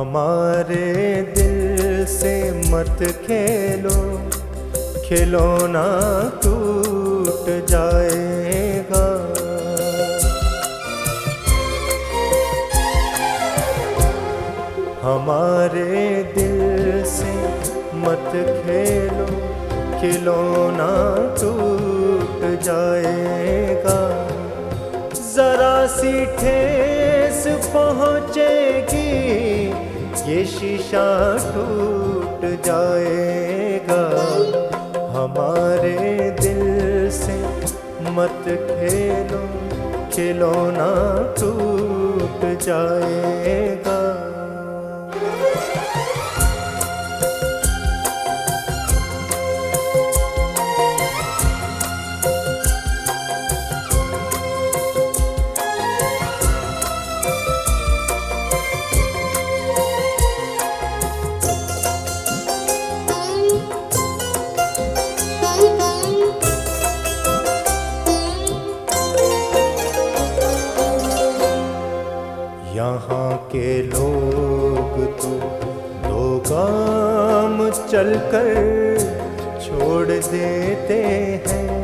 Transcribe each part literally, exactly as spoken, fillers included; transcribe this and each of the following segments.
हमारे दिल से मत खेलो, खिलौना टूट जाएगा। हमारे दिल से मत खेलो, खिलौना टूट जाएगा। जरा सी ठेस पहुँचेगी, ये शीशा टूट जाएगा। हमारे दिल से मत खेलो, खिलौना टूट जाएगा। यहाँ के लोग तो दो गाम चलकर छोड़ देते हैं।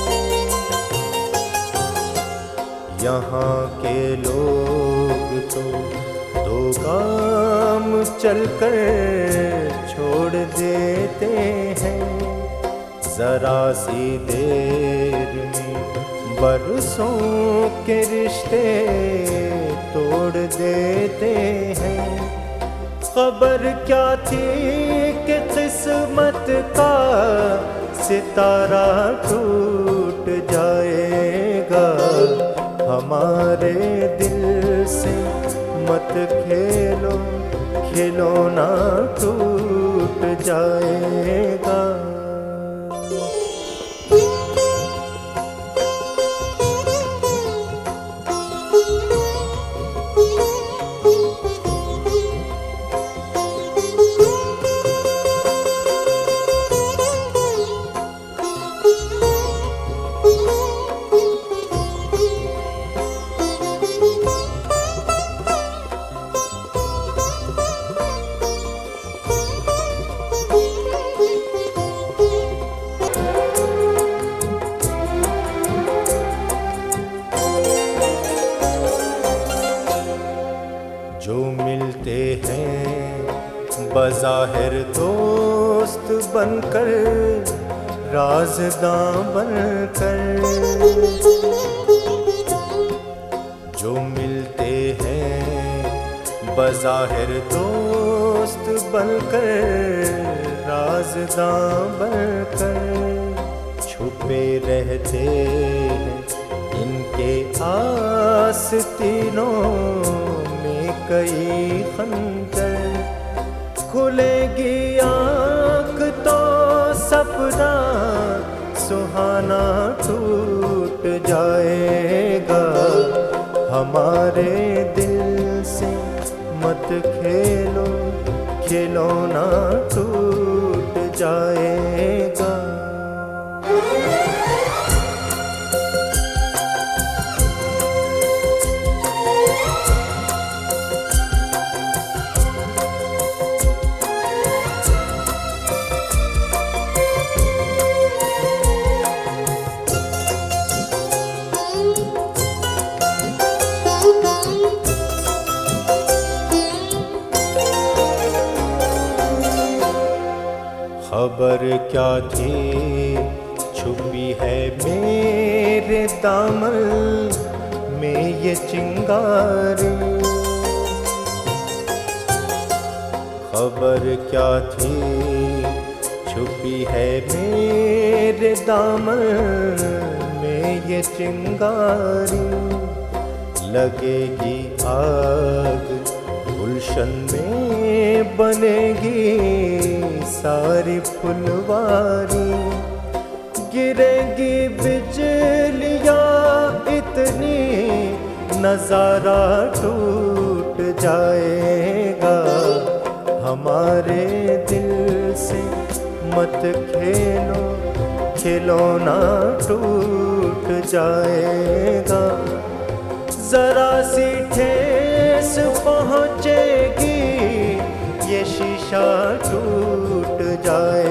यहाँ के लोग तो दो गाम चलकर छोड़ देते हैं। जरा सी देर में बरसों के रिश्ते तोड़ देते हैं। खबर क्या थी कि किस्मत का सितारा टूट जाएगा। हमारे दिल से मत खेलो, खिलौना टूट जाएगा। जो मिलते हैं बज़ाहिर दोस्त बनकर, राज़दां बनकर। जो मिलते हैं बज़ाहिर दोस्त बनकर, राज़दां बनकर। छुपे रहते हैं इनके आस्तीनों में कई खंजर। खुलेगी आँख तो सपना सुहाना टूट जाएगा। हमारे दिल से मत खेलो, खिलौना टूट जाएगा। खबर क्या थी छुपी है मेरे दामन में ये चिंगारी। खबर क्या थी छुपी है मेरे दामन में ये चिंगारी। लगेगी आग गुलशन में बनेगी सारी फुलवारी। गिरेगी बिजलियाँ इतनी नज़ारा टूट जाएगा। हमारे दिल से मत खेलो, खिलौना टूट जाएगा। जरा सी ठेस पहुँचेगी आशा टूट जाए।